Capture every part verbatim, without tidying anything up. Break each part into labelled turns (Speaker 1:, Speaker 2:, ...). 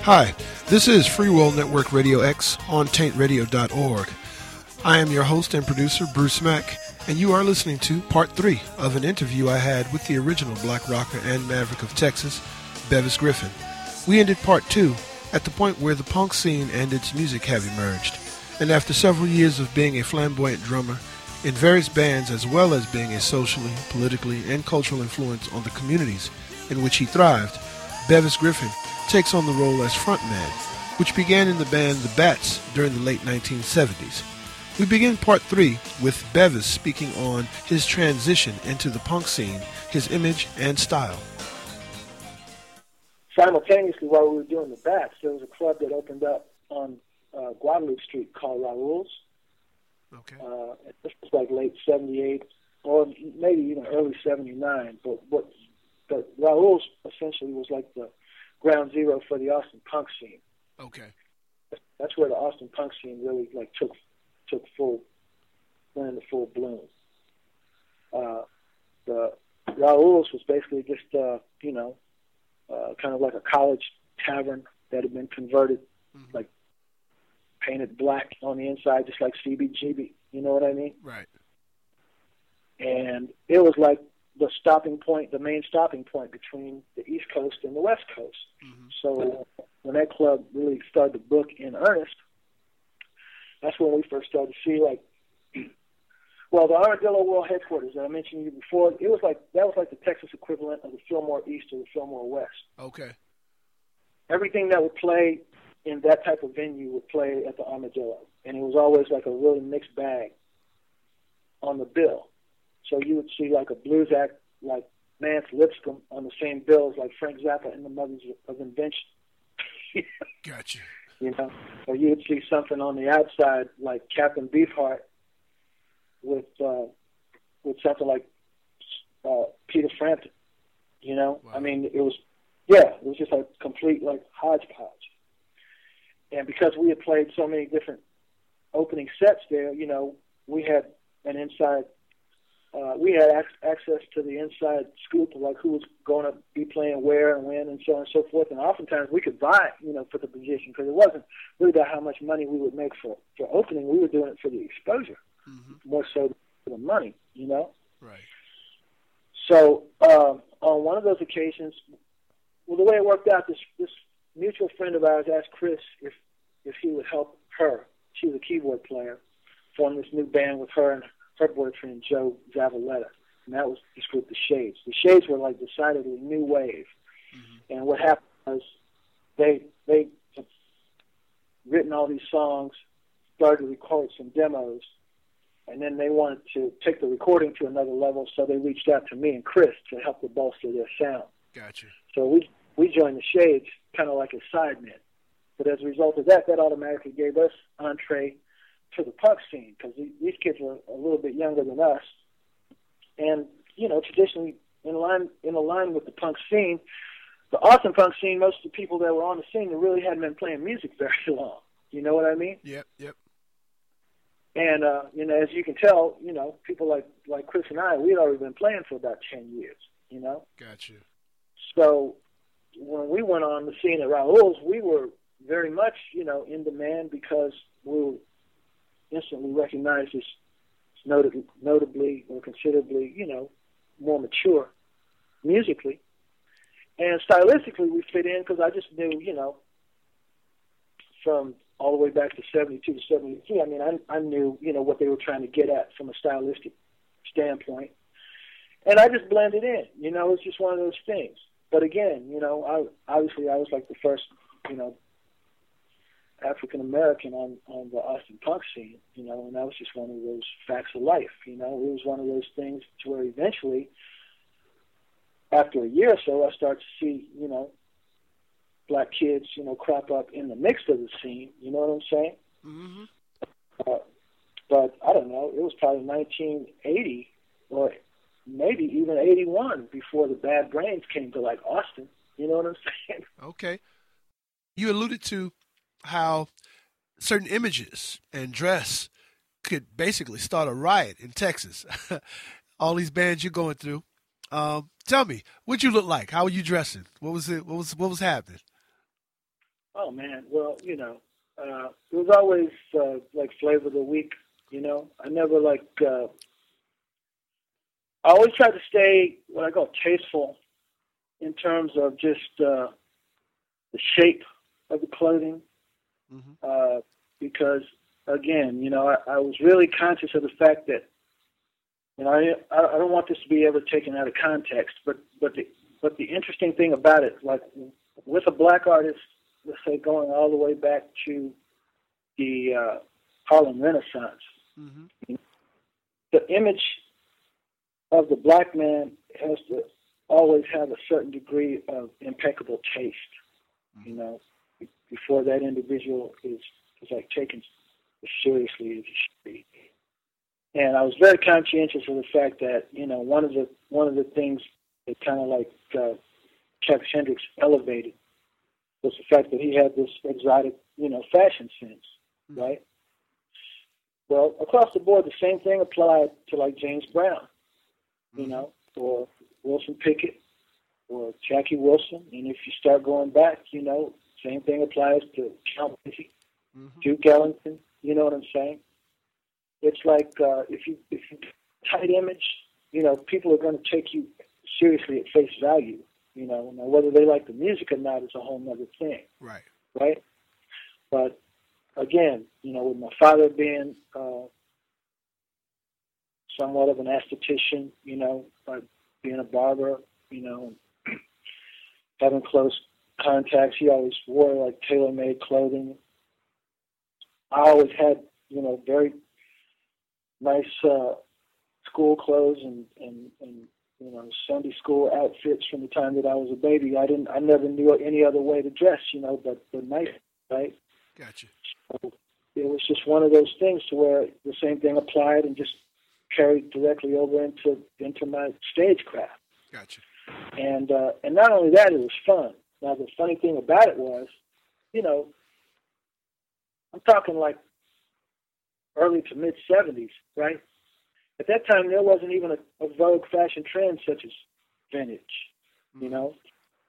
Speaker 1: Hi, this is Free World Network Radio X on taint radio dot org. I am your host and producer, Bruce Mack, and you are listening to part three of an interview I had with the original black rocker and maverick of Texas, Bevis Griffin. We ended part two at the point where the punk scene and its music have emerged, and after several years of being a flamboyant drummer in various bands as well as being a socially, politically, and cultural influence on the communities in which he thrived, Bevis Griffin takes on the role as frontman, which began in the band The Bats during the late nineteen seventies. We begin part three with Bevis speaking on his transition into the punk scene, his image and style.
Speaker 2: Simultaneously, while we were doing The Bats, there was a club that opened up on uh, Guadalupe Street called Raoul's.
Speaker 1: Okay.
Speaker 2: Uh, this was like late seventy-eight, or maybe even early seventy-nine. But what, but Raoul's essentially was like the ground zero for the Austin punk scene.
Speaker 1: Okay.
Speaker 2: That's where the Austin punk scene really like took took full went into full bloom. Uh, the Raoul's was basically just uh, you know uh, kind of like a college tavern that had been converted, mm-hmm. like painted black on the inside, just like C B G B. You know what I mean?
Speaker 1: Right.
Speaker 2: And it was like the stopping point, the main stopping point between the East Coast and the West Coast. Mm-hmm. So when that club really started to book in earnest, that's when we first started to see, like, well, the Armadillo World Headquarters that I mentioned to you before, it was like, that was like the Texas equivalent of the Fillmore East or the Fillmore West.
Speaker 1: Okay.
Speaker 2: Everything that would play in that type of venue would play at the Armadillo. And it was always like a really mixed bag on the bill. So you would see like a blues act like Nance Lipscomb on the same bill as like Frank Zappa and the Mothers of Invention.
Speaker 1: Gotcha.
Speaker 2: You know, or you would see something on the outside like Captain Beefheart with uh, with something like uh, Peter Frampton. You know, wow. I mean, it was yeah, it was just a complete like hodgepodge. And because we had played so many different opening sets there, you know, we had an inside. Uh, we had ac- access to the inside scoop of like who was going to be playing where and when and so on and so forth. And oftentimes we could buy, you know, for the position because it wasn't really about how much money we would make for, for opening. We were doing it for the exposure, mm-hmm. more so for the money, you know.
Speaker 1: Right.
Speaker 2: So uh, on one of those occasions, well, the way it worked out, this this mutual friend of ours asked Chris if if he would help her. She was a keyboard player, form this new band with her and her boyfriend, Joe Zavaleta, and that was this group, The Shades. The Shades were like decidedly new wave, mm-hmm. and what happened was they they had written all these songs, started to record some demos, and then they wanted to take the recording to another level, so they reached out to me and Chris to help to bolster their sound.
Speaker 1: Gotcha. So
Speaker 2: we we joined The Shades kind of like a sideman, but as a result of that, that automatically gave us entree to the punk scene, because these kids were a little bit younger than us, and you know, traditionally in line in line with the punk scene, the Austin punk scene, most of the people that were on the scene, they really hadn't been playing music very long. You know what I mean?
Speaker 1: Yep, yep.
Speaker 2: And uh, you know, as you can tell, you know, people like like Chris and I, we had already been playing for about ten years. You know.
Speaker 1: Gotcha.
Speaker 2: So when we went on the scene at Raoul's, we were very much, you know, in demand because we were instantly recognized as notably, notably or considerably, you know, more mature musically. And stylistically, we fit in because I just knew, you know, from all the way back to seventy-two to seventy-three, I mean, I, I knew, you know, what they were trying to get at from a stylistic standpoint. And I just blended in, you know, it's just one of those things. But again, you know, I obviously I was like the first, you know, African American on, on the Austin punk scene, you know, and that was just one of those facts of life, you know. It was one of those things to where eventually, after a year or so, I started to see, you know, black kids, you know, crop up in the mix of the scene, you know what I'm saying?
Speaker 1: Mm-hmm.
Speaker 2: Uh, but I don't know, it was probably nineteen eighty or maybe even eighty-one before the Bad Brains came to, like, Austin, you know what I'm saying?
Speaker 1: Okay. You alluded to how certain images and dress could basically start a riot in Texas. All these bands you're going through. Um, tell me, what'd you look like? How were you dressing? What was it? What was what was happening?
Speaker 2: Oh man, well, you know, uh, it was always uh, like flavor of the week. You know, I never like. Uh, I always tried to stay what I call tasteful in terms of just uh, the shape of the clothing,
Speaker 1: Mm-hmm.
Speaker 2: uh, because again, you know, I, I was really conscious of the fact that, you know, I I don't want this to be ever taken out of context, but but the but the interesting thing about it, like with a black artist, let's say going all the way back to the uh, Harlem Renaissance,
Speaker 1: Mm-hmm.
Speaker 2: the image of the black man has to always have a certain degree of impeccable taste, you know, before that individual is, is like taken as seriously as he should be. And I was very conscientious of the fact that, you know, one of the one of the things that kind of like uh, Chuck Hendricks elevated was the fact that he had this exotic, you know, fashion sense,
Speaker 1: Mm-hmm.
Speaker 2: right? Well, across the board, the same thing applied to like James Brown, you
Speaker 1: Mm-hmm.
Speaker 2: know, or Wilson Pickett, or Jackie Wilson. And if you start going back, you know, same thing applies to Count Basie,
Speaker 1: Mm-hmm.
Speaker 2: Duke Ellington. You know what I'm saying? It's like uh, if you if you tight image, you know, people are going to take you seriously at face value. You know, now whether they like the music or not is a whole other thing,
Speaker 1: Right.
Speaker 2: right? But again, you know, with my father being uh, somewhat of an esthetician, you know, uh, being a barber, you know, having close contacts, he always wore like tailor-made clothing. I always had, you know, very nice uh, school clothes and, and, and, you know, Sunday school outfits from the time that I was a baby. I didn't, I never knew any other way to dress, you know, but, but nice, right?
Speaker 1: Gotcha.
Speaker 2: So it was just one of those things to where the same thing applied and just carried directly over into into my stagecraft.
Speaker 1: Gotcha.
Speaker 2: And uh, and not only that, it was fun. Now the funny thing about it was, you know, I'm talking like early to mid seventies, right? At that time, there wasn't even a, a vogue fashion trend such as vintage.
Speaker 1: Mm-hmm.
Speaker 2: You know,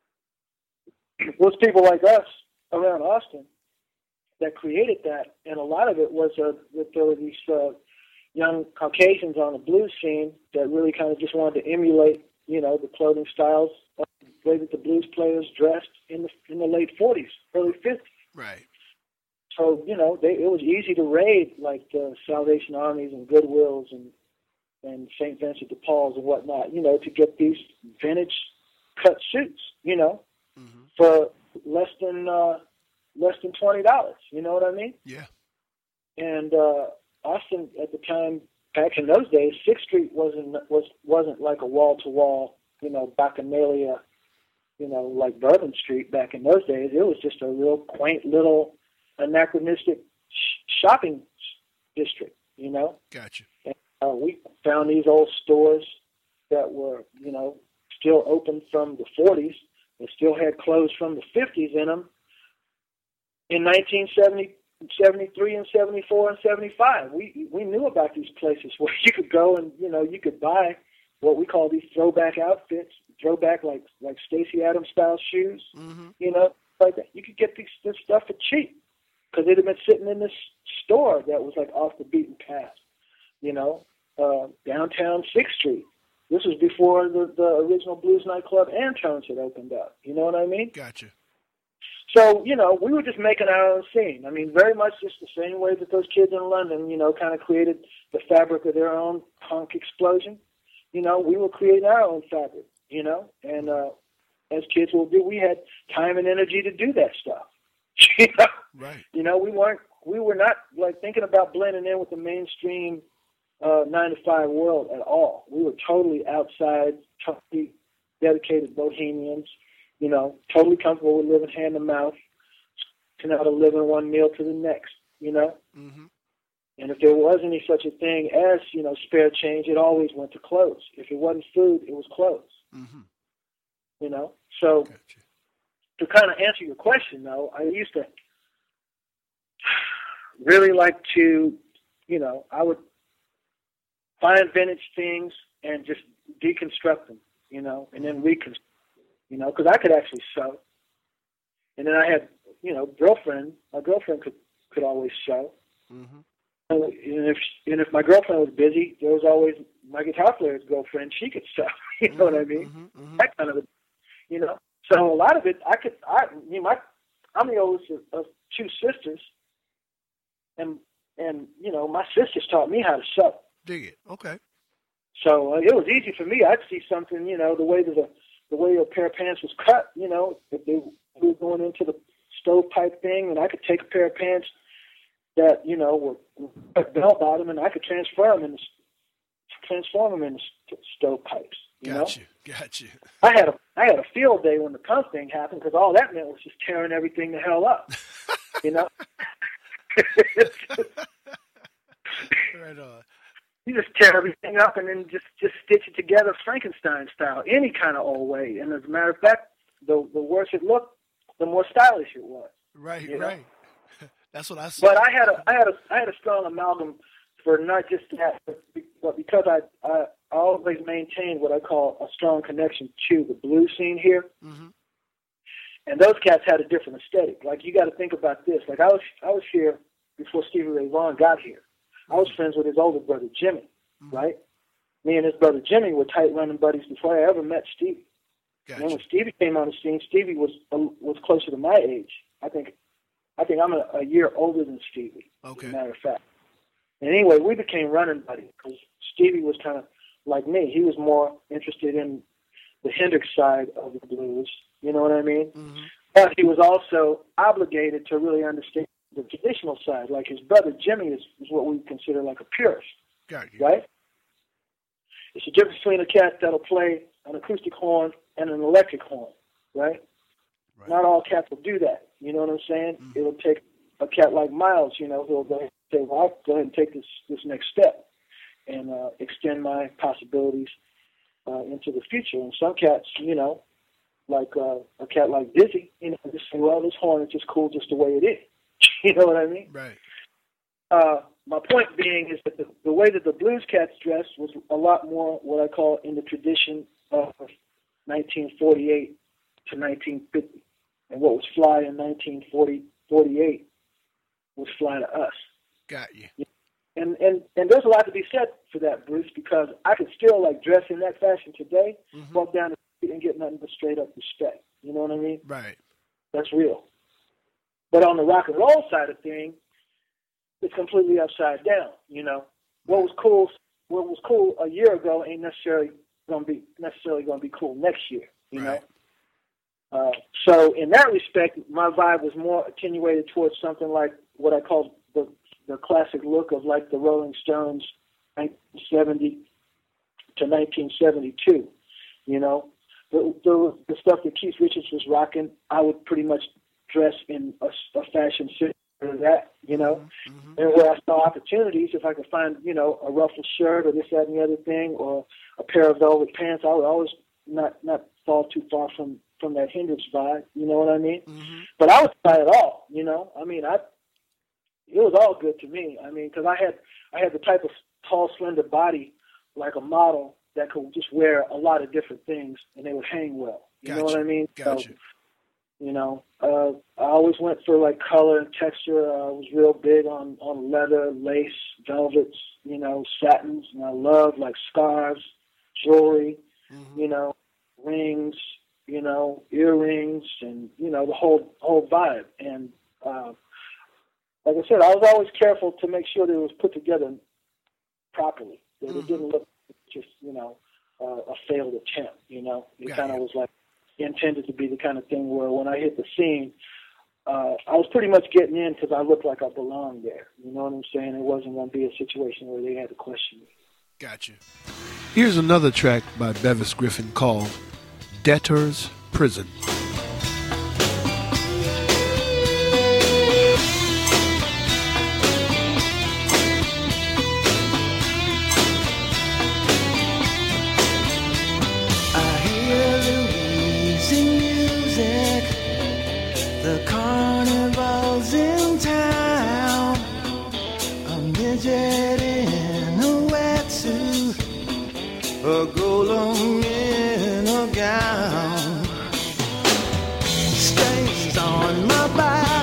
Speaker 2: it was people like us around Austin that created that, and a lot of it was uh, that there were these uh, young Caucasians on the blues scene that really kind of just wanted to emulate, you know, the clothing styles, of the way that the blues players dressed in the in the late forties, early fifties.
Speaker 1: Right.
Speaker 2: So, you know, they, it was easy to raid like the Salvation Armies and Goodwills and and Saint Vincent de Paul's and whatnot, you know, to get these vintage cut suits, you know,
Speaker 1: Mm-hmm.
Speaker 2: for less than uh, less than twenty dollars. You know what I mean?
Speaker 1: Yeah.
Speaker 2: And uh, Austin at the time, back in those days, Sixth Street wasn't was wasn't like a wall to wall, you know, bacchanalia, you know, like Bourbon Street back in those days. It was just a real quaint little anachronistic sh- shopping district, you know.
Speaker 1: Gotcha.
Speaker 2: And, uh, we found these old stores that were, you know, still open from the forties. They still had clothes from the fifties in them. In nineteen seventy, seventy-three and seventy-four and seventy-five, we we knew about these places where you could go and, you know, you could buy what we call these throwback outfits, throwback like like Stacey Adams style shoes,
Speaker 1: Mm-hmm.
Speaker 2: you know, like that. You could get these, this stuff for cheap because it had been sitting in this store that was like off the beaten path, you know, uh, downtown Sixth Street. This was before the, the original blues nightclub Antones had opened up. You know what I mean?
Speaker 1: Gotcha.
Speaker 2: So, you know, we were just making our own scene. I mean, very much just the same way that those kids in London, you know, kind of created the fabric of their own punk explosion. You know, we were creating our own fabric, you know, and uh, as kids will do, we had time and energy to do that stuff. you know?
Speaker 1: Right.
Speaker 2: You know, we weren't, we were not like thinking about blending in with the mainstream uh, nine to five world at all. We were totally outside, totally dedicated bohemians. You know, totally comfortable with living hand to mouth, to know how to live in one meal to the next, you know?
Speaker 1: Mm-hmm.
Speaker 2: And if there was any such a thing as, you know, spare change, it always went to clothes. If it wasn't food, it was clothes,
Speaker 1: Mm-hmm.
Speaker 2: you know? So
Speaker 1: Gotcha.
Speaker 2: to kind of answer your question, though, I used to really like to, you know, I would find vintage things and just deconstruct them, you know, and then reconstruct. You know, because I could actually sew. And then I had you know, girlfriend, my girlfriend could, could always sew.
Speaker 1: Mm-hmm.
Speaker 2: And if and if my girlfriend was busy, there was always my guitar player's girlfriend. She could sew. You know mm-hmm, what I mean?
Speaker 1: Mm-hmm, mm-hmm.
Speaker 2: That kind of, a, you know. So a lot of it, I could. I, I mean, my I'm the oldest of, of two sisters, and and you know, my sisters taught me how to sew.
Speaker 1: Dig it. Okay.
Speaker 2: So uh, it was easy for me. I'd see something, you know, the way that the the way a pair of pants was cut. You know, if they were going into the stovepipe thing, and I could take a pair of pants that, you know, were cut bell bottom, and I could transform them into transform them into st- stovepipes. You
Speaker 1: got
Speaker 2: know?
Speaker 1: you, got you.
Speaker 2: I had a I had a field day when the punk thing happened, because all that meant was just tearing everything the hell up. You know.
Speaker 1: Right on.
Speaker 2: You just tear everything up and then just, just stitch it together Frankenstein style, any kind of old way. And as a matter of fact, the the worse it looked, the more stylish it was.
Speaker 1: Right,
Speaker 2: you know?
Speaker 1: right. That's what I said.
Speaker 2: But I had a I had a I had a strong amalgam for not just that, but because I I, I always maintained what I call a strong connection to the blues scene here.
Speaker 1: Mm-hmm.
Speaker 2: And those cats had a different aesthetic. Like, you got to think about this. Like, I was I was here before Stevie Ray Vaughan got here. I was friends with his older brother, Jimmy, mm-hmm. right? Me and his brother, Jimmy, were tight running buddies before I ever met Stevie.
Speaker 1: Gotcha.
Speaker 2: And then when Stevie came on the scene, Stevie was uh, was closer to my age. I think I think I'm a, a year older than Stevie,
Speaker 1: okay.
Speaker 2: as a matter of fact. And anyway, we became running buddies because Stevie was kind of like me. He was more interested in the Hendrix side of the blues, you know what I mean?
Speaker 1: Mm-hmm.
Speaker 2: But he was also obligated to really understand the traditional side. Like, his brother Jimmy is, is what we consider like a purist,
Speaker 1: Got you.
Speaker 2: right? It's the difference between a cat that'll play an acoustic horn and an electric horn, right? right? Not all cats will do that. You know what I'm saying? Mm-hmm. It'll take a cat like Miles, you know, who'll go ahead and say, well, I'll go ahead and take this, this next step and uh, extend my possibilities uh, into the future. And some cats, you know, like uh, a cat like Dizzy, you know, just say, well, this horn is just cool just the way it is. You know what I mean?
Speaker 1: Right.
Speaker 2: Uh, my point being is that the, the way that the blues cats dressed was a lot more what I call in the tradition of nineteen forty-eight to nineteen fifty. And what was fly in nineteen forty, forty-eight was fly to us.
Speaker 1: Got you.
Speaker 2: And, and and there's a lot to be said for that, Bruce, because I could still, like, dress in that fashion today, mm-hmm. walk down the street and get nothing but straight up respect. You know what I mean?
Speaker 1: Right.
Speaker 2: That's real. But on the rock and roll side of things, it's completely upside down. You know, what was cool, what was cool a year ago ain't necessarily going to be necessarily going to be cool next year. You
Speaker 1: right.
Speaker 2: know, uh, so in that respect, my vibe was more attenuated towards something like what I call the the classic look of, like, the Rolling Stones, nineteen seventy to nineteen seventy-two. You know, the the, the stuff that Keith Richards was rocking, I would pretty much dress in a, a fashion similar to that, you know. Mm-hmm. And where I saw opportunities, if I could find, you know, a ruffled shirt or this, that, and the other thing, or a pair of velvet pants, I would always not not fall too far from, from that Hendrix vibe, you know what I mean? Mm-hmm. But I would try it all, you know. I mean, I it was all good to me. I mean, because I had I had the type of tall, slender body, like a model, that could just wear a lot of different things, and they would hang well. You
Speaker 1: gotcha.
Speaker 2: know what I mean?
Speaker 1: Gotcha.
Speaker 2: So, you know, uh, I always went for, like, color and texture. I was real big on, on leather, lace, velvets, you know, satins, and I love, like, scarves, jewelry, mm-hmm. you know, rings, you know, earrings, and, you know, the whole whole vibe. And uh, like I said, I was always careful to make sure that it was put together properly, that mm-hmm. it didn't look just, you know, uh, a failed attempt, you know. It kind of was like intended to be the kind of thing where when I hit the scene, uh, I was pretty much getting in because I looked like I belonged there. You know what I'm saying? It wasn't going to be a situation where they had to question me.
Speaker 1: Gotcha. Here's another track by Bevis Griffin called Debtor's Prison.
Speaker 3: The carnival's in town, a midget in a wetsuit, a golem in a gown, stains on my back.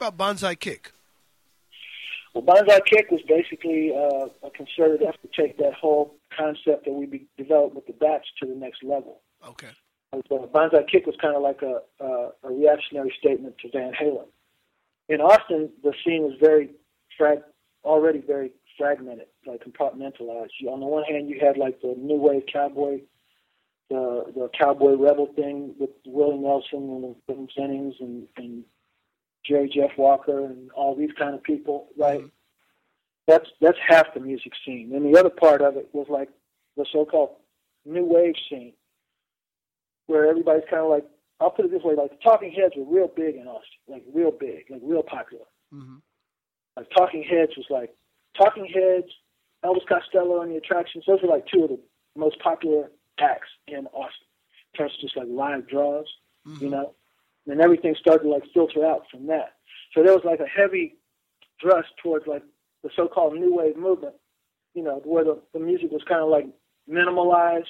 Speaker 1: about Bonsai Kick?
Speaker 2: Well, Bonsai Kick was basically uh, a concerted effort to take that whole concept that we be developed with the Bats to the next level.
Speaker 1: Okay.
Speaker 2: Uh, Bonsai Kick was kind of like a, uh, a reactionary statement to Van Halen. In Austin, the scene was very frag- already very fragmented, like compartmentalized. You, on the one hand, you had like the new wave cowboy, the the cowboy rebel thing with Willie Nelson and William Jennings and, and Jerry Jeff Walker and all these kind of people, right? Mm-hmm. That's that's half the music scene. And the other part of it was like the so-called new wave scene, where everybody's kind of like, I'll put it this way, like the Talking Heads were real big in Austin, like real big, like real popular. Mm-hmm. Like Talking Heads was like, Talking Heads, Elvis Costello and the Attractions, those were like two of the most popular acts in Austin in terms of just like live draws, mm-hmm. you know? And everything started to like filter out from that. So there was like a heavy thrust towards like the so-called new wave movement, you know, where the, the music was kind of like minimalized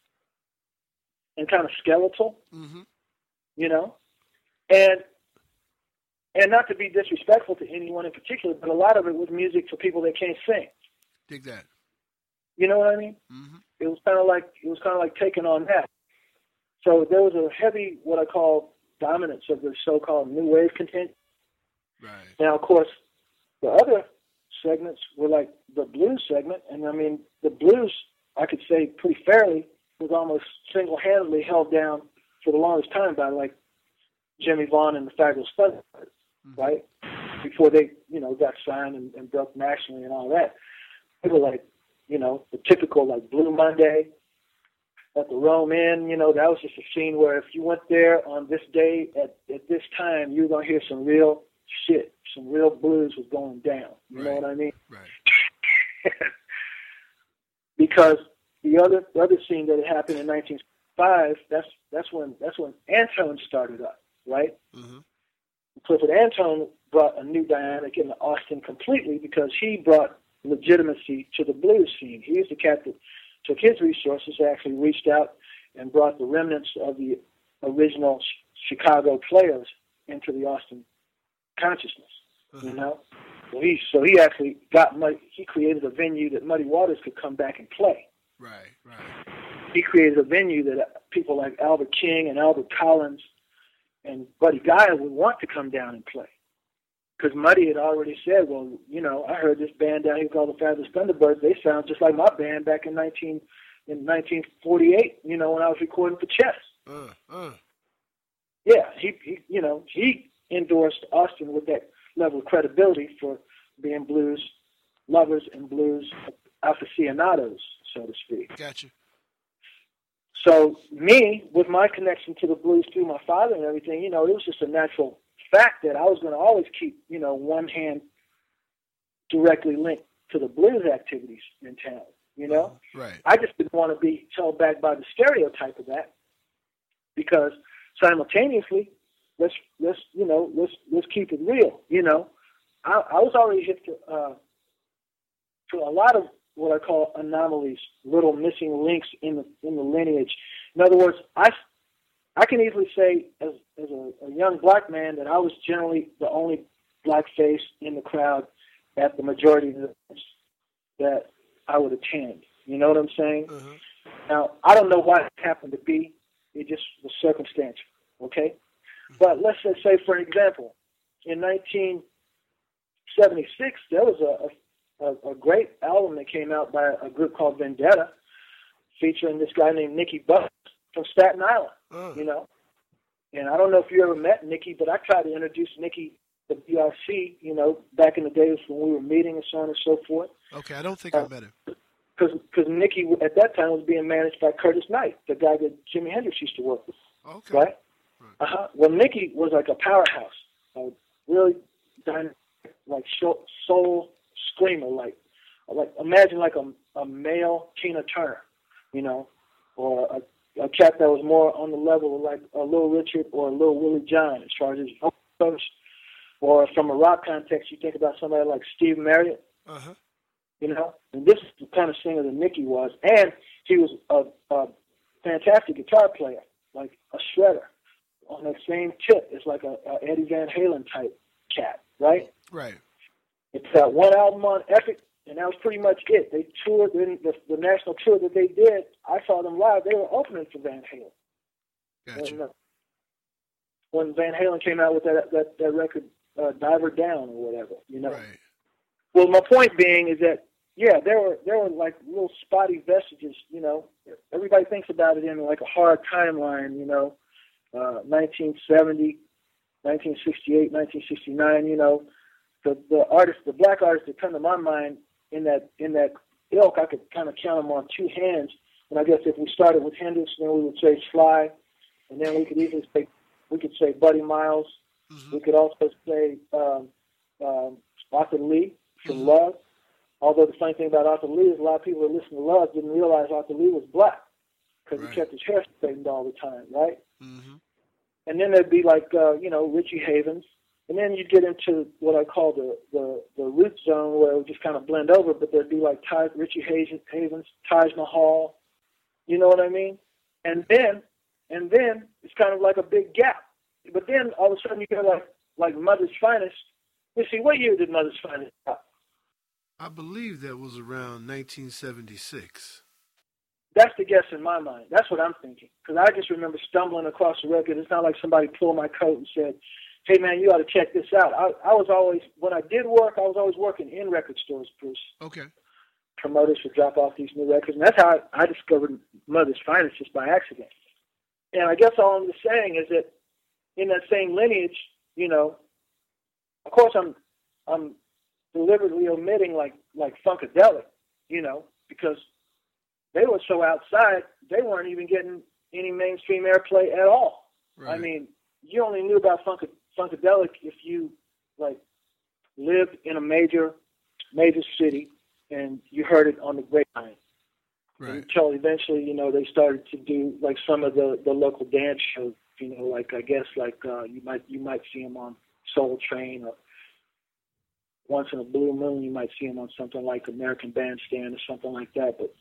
Speaker 2: and kind of skeletal, mm-hmm. you know? And and not to be disrespectful to anyone in particular, but a lot of it was music for people that can't sing.
Speaker 1: Dig that.
Speaker 2: You know what I mean? Mm-hmm. It was kind of like it was kind of like taking on that. So there was a heavy, what I call, dominance of the so-called new wave content.
Speaker 1: Right.
Speaker 2: Now, of course, the other segments were like the blues segment, and I mean the blues, I could say pretty fairly, was almost single-handedly held down for the longest time by like Jimmy Vaughn and the Fabulous Thunderbirds, mm-hmm. right? Before they, you know, got signed and, and broke nationally and all that. They were like, you know, the typical like Blue Monday at the Rome Inn, you know, that was just a scene where if you went there on this day at, at this time, you were going to hear some real shit, some real blues was going down. You right. know what I mean?
Speaker 1: Right.
Speaker 2: Because the other the other scene that happened in nineteen sixty-five, that's that's when that's when Antone started up, right? Mm-hmm. Clifford Antone brought a new dynamic into Austin completely because he brought legitimacy to the blues scene. He was the cat that took his resources, actually reached out and brought the remnants of the original Chicago players into the Austin consciousness. Uh-huh. You know, so he so he actually got Muddy, he created a venue that Muddy Waters could come back and play.
Speaker 1: Right, right.
Speaker 2: He created a venue that people like Albert King and Albert Collins and Buddy Guy would want to come down and play. Because Muddy had already said, well, you know, I heard this band down here called the Fabulous Thunderbirds. They sound just like my band back in nineteen in nineteen forty-eight. You know, when I was recording for Chess. Uh, uh. Yeah, he, he, you know, he endorsed Austin with that level of credibility for being blues lovers and blues aficionados, so to speak.
Speaker 1: Gotcha.
Speaker 2: So me, with my connection to the blues through my father and everything, you know, it was just a natural fact that I was going to always keep, you know, one hand directly linked to the blues activities in town, you know?
Speaker 1: Uh, right.
Speaker 2: I just didn't want to be held back by the stereotype of that because simultaneously, let's, let's you know, let's let's keep it real, you know? I, I was already hit to, uh, to a lot of what I call anomalies, little missing links in the in the lineage. In other words, I I can easily say as as a, a young black man that I was generally the only black face in the crowd at the majority of the events that I would attend. You know what I'm saying? Uh-huh. Now, I don't know why it happened to be. It just was circumstantial, okay? Uh-huh. But let's just say, for example, in nineteen seventy-six, there was a, a A, a great album that came out by a group called Vendetta, featuring this guy named Nicky Butt from Staten Island. Uh. You know, and I don't know if you ever met Nicky, but I tried to introduce Nicky to B R C. You know, back in the days when we were meeting and so on and so forth.
Speaker 1: Okay, I don't think uh, I met him.
Speaker 2: Because because Nicky at that time was being managed by Curtis Knight, the guy that Jimi Hendrix used to work with.
Speaker 1: Okay.
Speaker 2: Right.
Speaker 1: right.
Speaker 2: Uh huh. Well, Nicky was like a powerhouse, a really dynamic, like soul screamer, like like imagine like a a male Tina Turner, you know, or a, a cat that was more on the level of like a Little Richard or a Little Willie John as far as his vocals. Or from a rock context, you think about somebody like Steve Marriott, uh-huh. you know, and this is the kind of singer that Nicky was, and he was a, a fantastic guitar player, like a shredder. On that same tip, it's like a, a Eddie Van Halen type cat, right?
Speaker 1: Right.
Speaker 2: It's that one album on Epic, and that was pretty much it. They toured, in the, the national tour that they did, I saw them live. They were opening for Van Halen.
Speaker 1: Gotcha.
Speaker 2: When, uh, when Van Halen came out with that that, that record, uh, Diver Down or whatever, you know.
Speaker 1: Right.
Speaker 2: Well, my point being is that, yeah, there were there were like little spotty vestiges, you know. Everybody thinks about it in like a hard timeline, you know, uh, nineteen seventy, nineteen sixty-eight, nineteen sixty-nine, you know. The the artists, the black artists that come to my mind in that in that ilk, I could kind of count them on two hands. And I guess if we started with Hendrix, then we would say Sly, and then we could easily say we could say Buddy Miles. Mm-hmm. We could also say um, um, Arthur Lee from mm-hmm. Love. Although the funny thing about Arthur Lee is a lot of people that listen to Love didn't realize Arthur Lee was black because right. he kept his hair straightened all the time, right? Mm-hmm. And then there'd be like uh, you know Richie Havens. And then you'd get into what I call the, the, the root zone where it would just kind of blend over, but there'd be like Ty, Richie Havens, Taj Mahal, you know what I mean? And then, and then it's kind of like a big gap. But then all of a sudden you get like, like Mother's Finest. You see, what year did Mother's Finest stop?
Speaker 1: I believe that was around nineteen seventy-six.
Speaker 2: That's the guess in my mind. That's what I'm thinking. Because I just remember stumbling across the record. It's not like somebody pulled my coat and said, hey, man, you ought to check this out. I, I was always, when I did work, I was always working in record stores, Bruce.
Speaker 1: Okay.
Speaker 2: Promoters would drop off these new records. And that's how I, I discovered Mother's Finest, just by accident. And I guess all I'm just saying is that in that same lineage, you know, of course I'm I'm deliberately omitting like, like Funkadelic, you know, because they were so outside, they weren't even getting any mainstream airplay at all. Right. I mean, you only knew about Funk, Funkadelic if you, like, lived in a major, major city and you heard it on the grapevine. Right. Until eventually, you know, they started to do, like, some of the, the local dance shows, you know, like, I guess, like, uh, you might you might see them on Soul Train, or once in a blue moon, you might see them on something like American Bandstand or something like that. But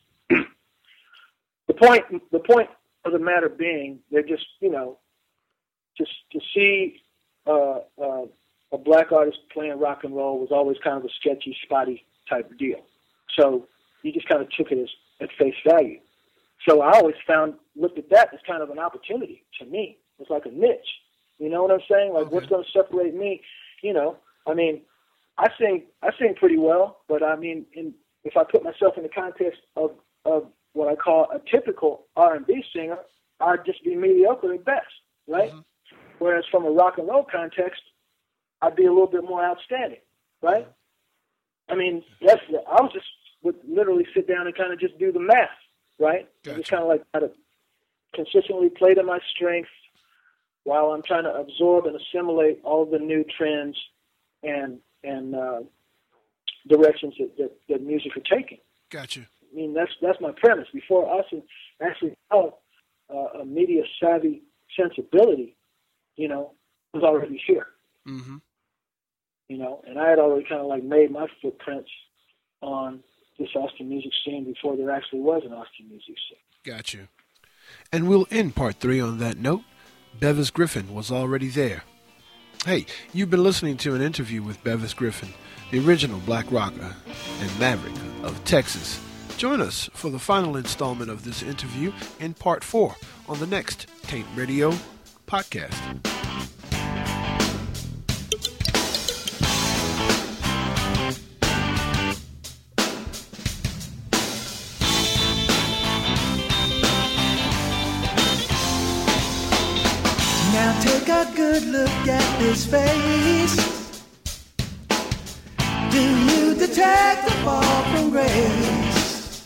Speaker 2: the point, the point of the matter being, they're just, you know, Just to see uh, uh, a black artist playing rock and roll was always kind of a sketchy, spotty type of deal. So you just kind of took it as at face value. So I always found, looked at that as kind of an opportunity to me. It's like a niche. You know what I'm saying? Like, okay. What's going to separate me? You know, I mean, I sing, I sing pretty well, but I mean, in, if I put myself in the context of, of what I call a typical R and B singer, I'd just be mediocre at best, right? Mm-hmm. Whereas from a rock and roll context, I'd be a little bit more outstanding, right? I mean, that's I was just would literally sit down and kind of just do the math, right? Gotcha. Just kind of like try to consistently play to my strengths while I'm trying to absorb and assimilate all the new trends and and uh, directions that, that, that music are taking.
Speaker 1: Gotcha.
Speaker 2: I mean, that's that's my premise. Before us actually developed uh, a media savvy sensibility, you know, was already here. Mm-hmm. You know, and I had already kind of like made my footprints on this Austin music scene before there actually was an Austin music scene.
Speaker 1: Got you. And we'll end part three on that note. Bevis Griffin was already there. Hey, you've been listening to an interview with Bevis Griffin, the original black rocker and maverick of Texas. Join us for the final installment of this interview in part four on the next Taint Radio podcast.
Speaker 3: Now take a good look at this face. Do you detect the fall from grace?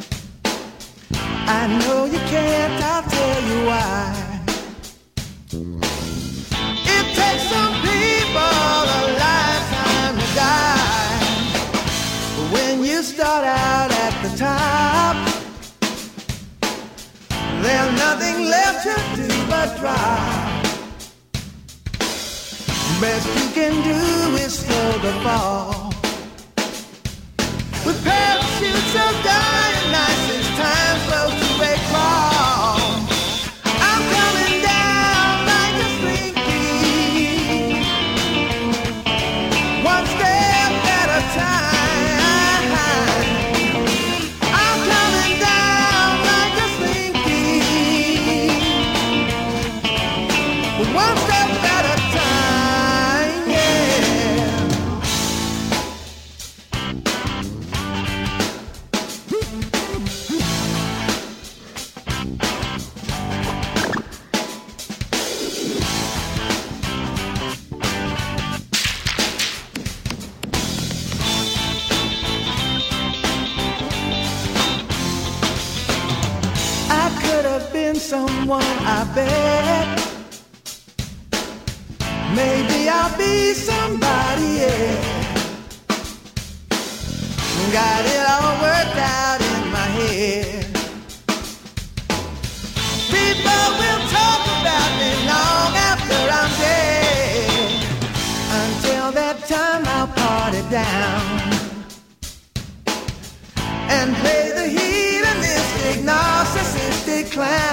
Speaker 3: I know you can't, I'll tell you why. It takes some people a lifetime to die. But when you start out at the top, there's nothing left to do but drop. Best you can do is slow the fall. With parachutes of Dionysus, time slows to a crawl. I'm coming down like a slinky. someone, I bet. Maybe I'll be somebody else. Got it all worked out in my head. People will talk about me long after I'm dead. Until that time I'll party down and play the hedonistic, narcissistic clown.